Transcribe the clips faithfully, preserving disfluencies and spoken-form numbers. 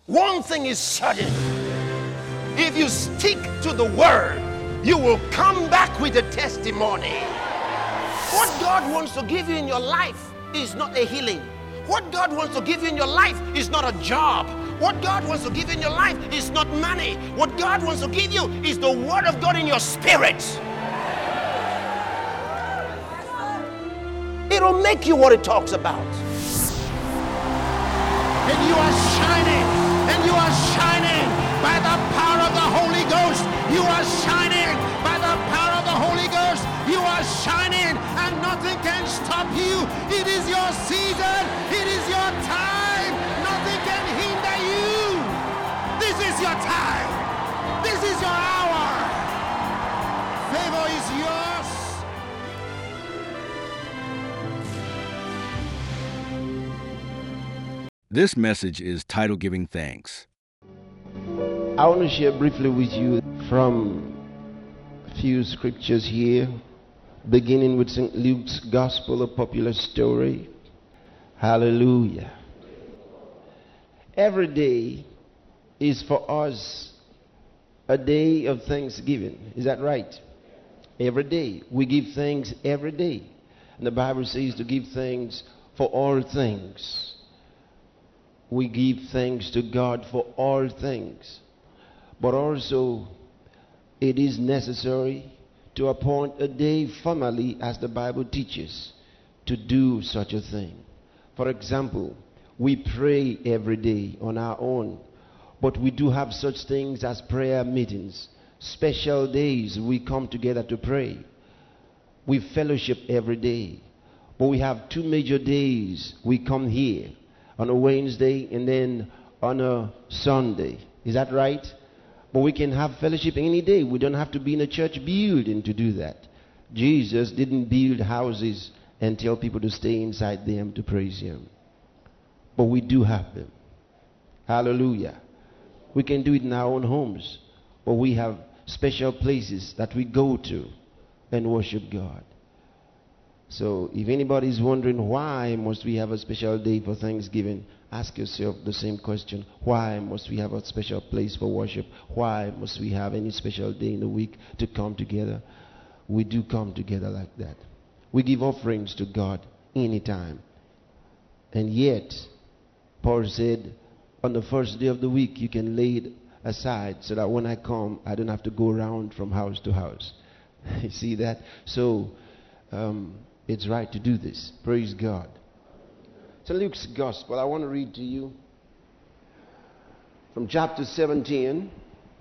One thing is certain. If you stick to the word, you will come back with a testimony. What God wants to give you in your life is not a healing. What God wants to give you in your life is not a job. What God wants to give you in your life is not money. What God wants to give you is the word of God in your spirit. It'll make you what it talks about. And you are shining, and you are shining by the power of the Holy Ghost. You are shining by the power of the Holy Ghost. You are shining, and nothing can stop you. It is your season. It is your time. Nothing can hinder you. This is your time. This is your hour. Favor is yours. This message is titled Giving Thanks. I want to share briefly with you from a few scriptures here, beginning with Saint Luke's Gospel, a popular story. Hallelujah. Every day is for us a day of thanksgiving. Is that right? Every day. We give thanks every day. And the Bible says to give thanks for all things. We give thanks to God for all things. But also, it is necessary to appoint a day formally, as the Bible teaches, to do such a thing. For example, we pray every day on our own, but we do have such things as prayer meetings, special days we come together to pray. We fellowship every day, but we have two major days we come here, on a Wednesday and then on a Sunday. Is that right? But we can have fellowship any day. We don't have to be in a church building to do that. Jesus didn't build houses and tell people to stay inside them to praise him. But we do have them. Hallelujah. We can do it in our own homes. But we have special places that we go to and worship God. So if anybody is wondering why must we have a special day for Thanksgiving, ask yourself the same question. Why must we have a special place for worship? Why must we have any special day in the week to come together? We do come together like that. We give offerings to God anytime. And yet, Paul said, on the first day of the week, you can lay it aside so that when I come, I don't have to go around from house to house. You see that? So, um, it's right to do this. Praise God. So Luke's Gospel, I want to read to you from chapter seventeen,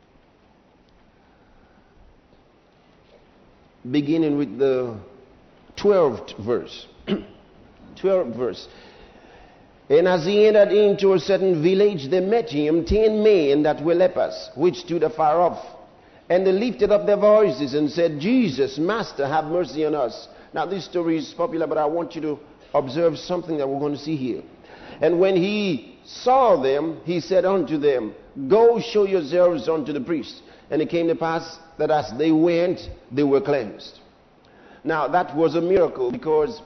beginning with the twelfth verse. twelfth verse. And as he entered into a certain village, there met him ten men that were lepers, which stood afar off. And they lifted up their voices and said, Jesus, Master, have mercy on us. Now this story is popular, but I want you to observe something that we're going to see here. And when he saw them, he said unto them, Go show yourselves unto the priest. And it came to pass that as they went, they were cleansed. Now that was a miracle, because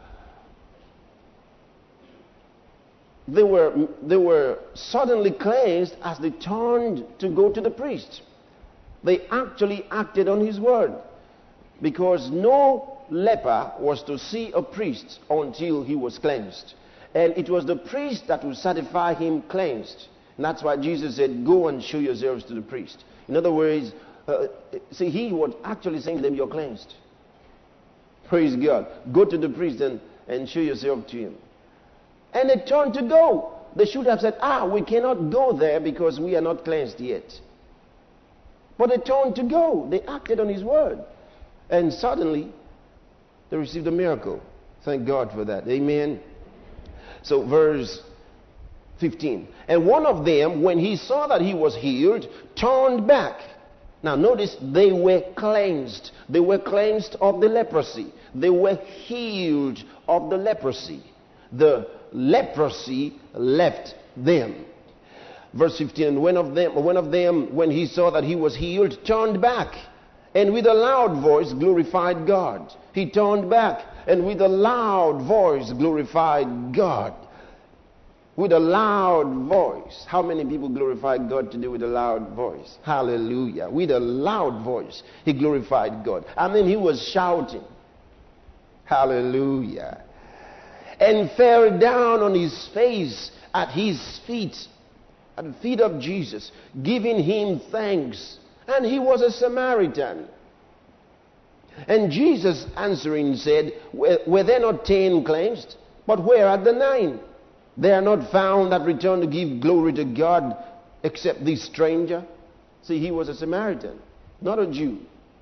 they were, they were suddenly cleansed as they turned to go to the priest. They actually acted on his word, because no leper was to see a priest until he was cleansed. And it was the priest that would certify him cleansed. And that's why Jesus said, Go and show yourselves to the priest. In other words, uh, see, he was actually saying to them, you're cleansed. Praise God. Go to the priest and, and show yourself to him. And they turned to go. They should have said, ah, we cannot go there because we are not cleansed yet. But they turned to go. They acted on his word. And suddenly, they received a miracle. Thank God for that. Amen. So verse fifteen. And one of them, when he saw that he was healed, turned back. Now notice, they were cleansed. They were cleansed of the leprosy. They were healed of the leprosy. The leprosy left them. Verse fifteen. One of them, one of them, when he saw that he was healed, turned back, and with a loud voice glorified God. He turned back and with a loud voice glorified God. with a loud voice. How many people glorify God today with a loud voice? Hallelujah. With a loud voice, he glorified God. I mean, he was shouting. Hallelujah. And fell down on his face at his feet, at the feet of Jesus, giving him thanks. And he was a Samaritan. And Jesus answering said, were there not ten cleansed? But where are the nine? They are not found that return to give glory to God except this stranger. See, he was a Samaritan, not a Jew.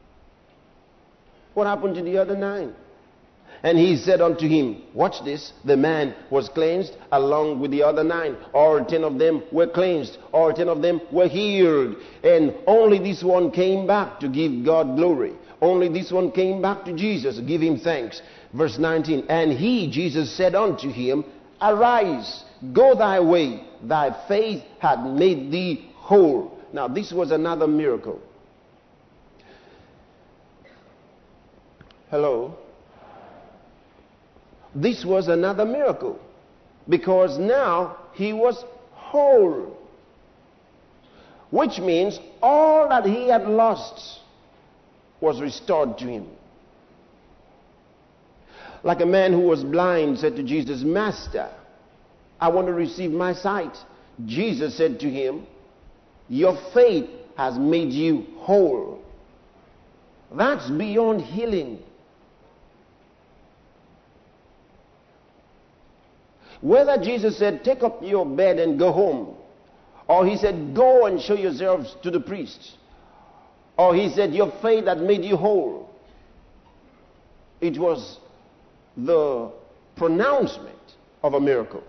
What happened to the other nine? And he said unto him, watch this, the man was cleansed along with the other nine. All ten of them were cleansed. All ten of them were healed. And only this one came back to give God glory. Only this one came back to Jesus to give him thanks. Verse nineteen, and he, Jesus, said unto him, arise, go thy way, thy faith hath made thee whole. Now this was another miracle. Hello? This was another miracle, because now he was whole, which means all that he had lost was restored to him. Like a man who was blind said to Jesus, Master, I want to receive my sight. Jesus said to him, your faith has made you whole. That's beyond healing. Whether Jesus said, take up your bed and go home, or he said, go and show yourselves to the priest, or he said, your faith that made you whole, it was the pronouncement of a miracle.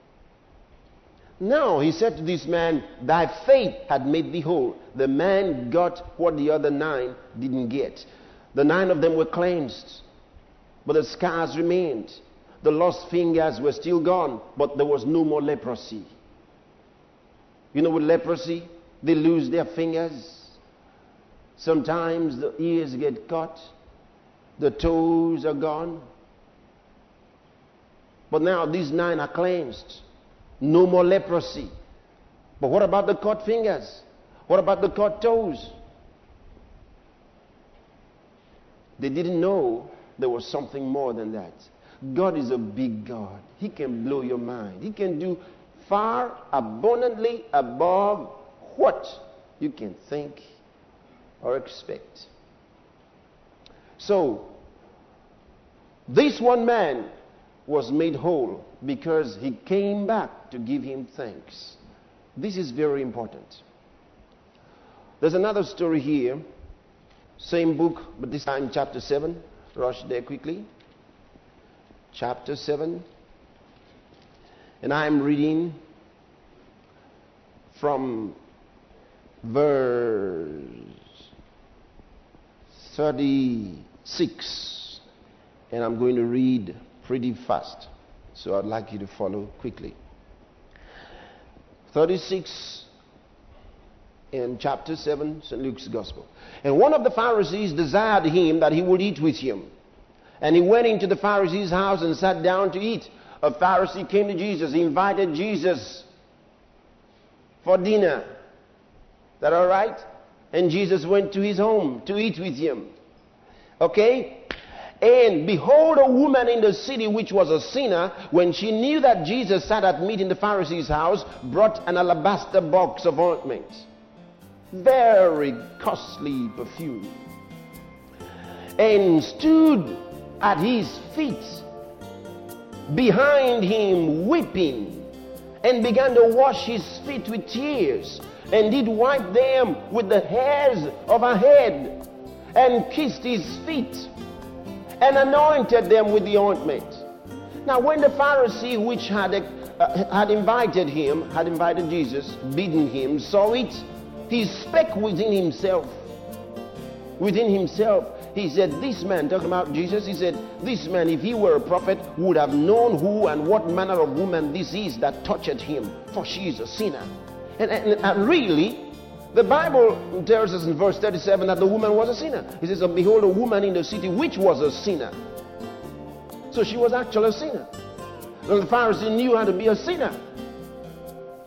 Now he said to this man, thy faith had made thee whole. The man got what the other nine didn't get. The nine of them were cleansed, but the scars remained. The lost fingers were still gone, but there was no more leprosy. You know, with leprosy, they lose their fingers. Sometimes the ears get cut. The toes are gone. But now these nine are cleansed. No more leprosy. But what about the cut fingers? What about the cut toes? They didn't know there was something more than that. God is a big God. He can blow your mind. He can do far abundantly above what you can think or expect. So, this one man was made whole because he came back to give him thanks. This is very important. There's another story here. Same book, but this time chapter seven. Rush there quickly. Chapter seven, and I'm reading from verse thirty-six, and I'm going to read pretty fast, so I'd like you to follow quickly. thirty-six in chapter seven, Saint Luke's Gospel. And one of the Pharisees desired him that he would eat with him. And he went into the Pharisee's house and sat down to eat. A Pharisee came to Jesus. He invited Jesus for dinner. Is that all right? And Jesus went to his home to eat with him. Okay? And behold, a woman in the city which was a sinner, when she knew that Jesus sat at meat in the Pharisee's house, brought an alabaster box of ointment, very costly perfume, and stood at his feet behind him weeping, and began to wash his feet with tears, and did wipe them with the hairs of her head, and kissed his feet, and anointed them with the ointment. Now when the Pharisee which had, uh, had invited him, had invited Jesus, bidden him, saw it, he spake within himself, within himself, he said, this man, talking about Jesus, he said, this man, if he were a prophet, would have known who and what manner of woman this is that touched him, for she is a sinner. And, and, and really, the Bible tells us in verse thirty-seven that the woman was a sinner. It says, behold, a woman in the city which was a sinner. So she was actually a sinner. Now the Pharisee knew how to be a sinner.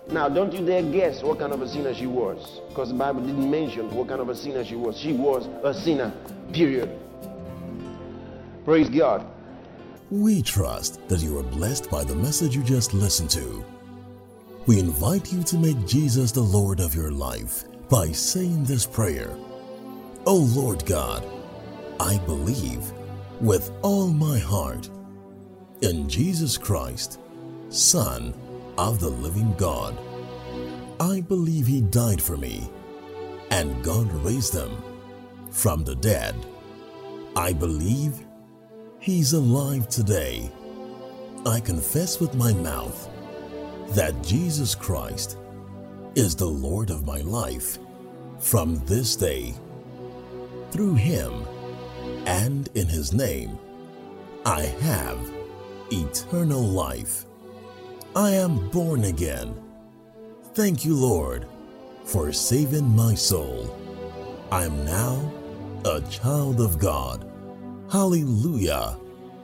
Now, don't you dare guess what kind of a sinner she was, because the Bible didn't mention what kind of a sinner she was. She was a sinner, period. Praise God. We trust that you are blessed by the message you just listened to. We invite you to make Jesus the Lord of your life by saying this prayer. Oh Lord God, I believe with all my heart in Jesus Christ, Son of the living God. I believe He died for me and God raised Him from the dead. I believe He's alive today. I confess with my mouth that Jesus Christ is the Lord of my life from this day. Through Him and in His name, I have eternal life. I am born again. Thank you, Lord, for saving my soul. I am now a child of God. Hallelujah.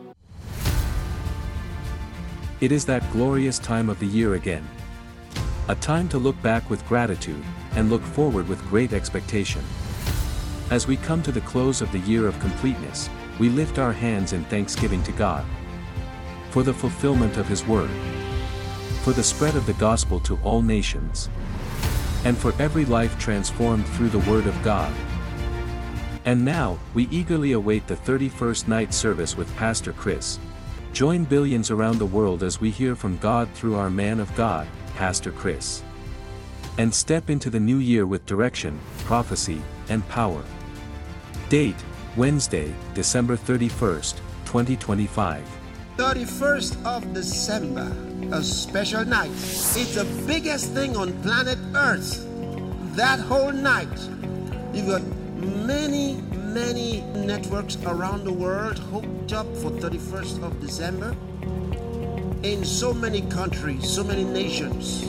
It is that glorious time of the year again. A time to look back with gratitude and look forward with great expectation. As we come to the close of the year of completeness, we lift our hands in thanksgiving to God for the fulfillment of His word, for the spread of the gospel to all nations, and for every life transformed through the word of God. And now, we eagerly await the thirty-first night service with Pastor Chris. Join billions around the world as we hear from God through our man of God, Pastor Chris. And step into the new year with direction, prophecy, and power. Date, Wednesday, December thirty-first, twenty twenty-five. thirty-first of December, a special night. It's the biggest thing on planet Earth. That whole night, you've got many, many networks around the world hooked up for thirty-first of December. In so many countries, so many nations.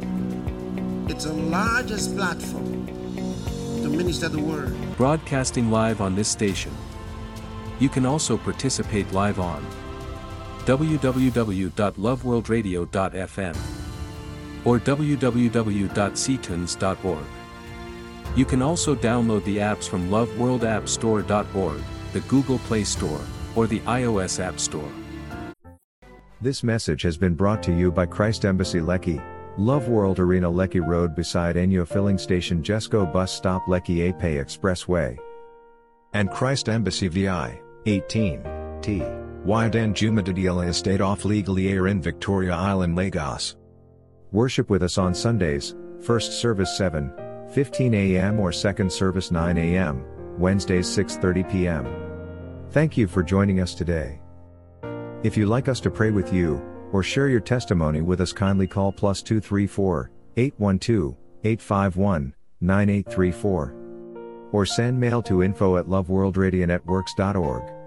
It's the largest platform to minister the word. Broadcasting live on this station. You can also participate live on w w w dot love world radio dot f m or w w w dot c tunes dot org. You can also download the apps from love world app store dot org, the Google Play Store, or the iOS App Store. This message has been brought to you by Christ Embassy Lekki, Love World Arena Lekki Road beside Enyo Filling Station Jesco Bus Stop Lekki Ape Expressway. And Christ Embassy V I, eighteen, T, Y Danjumadidiela Estate off Legally Air in Victoria Island, Lagos. Worship with us on Sundays, first service seven fifteen a m or second service nine a m, Wednesdays six thirty p m Thank you for joining us today. If you'd like us to pray with you, or share your testimony with us, kindly call plus two three four, eight one two, eight five one, nine eight three four. Or send mail to info at love world radio networks dot org.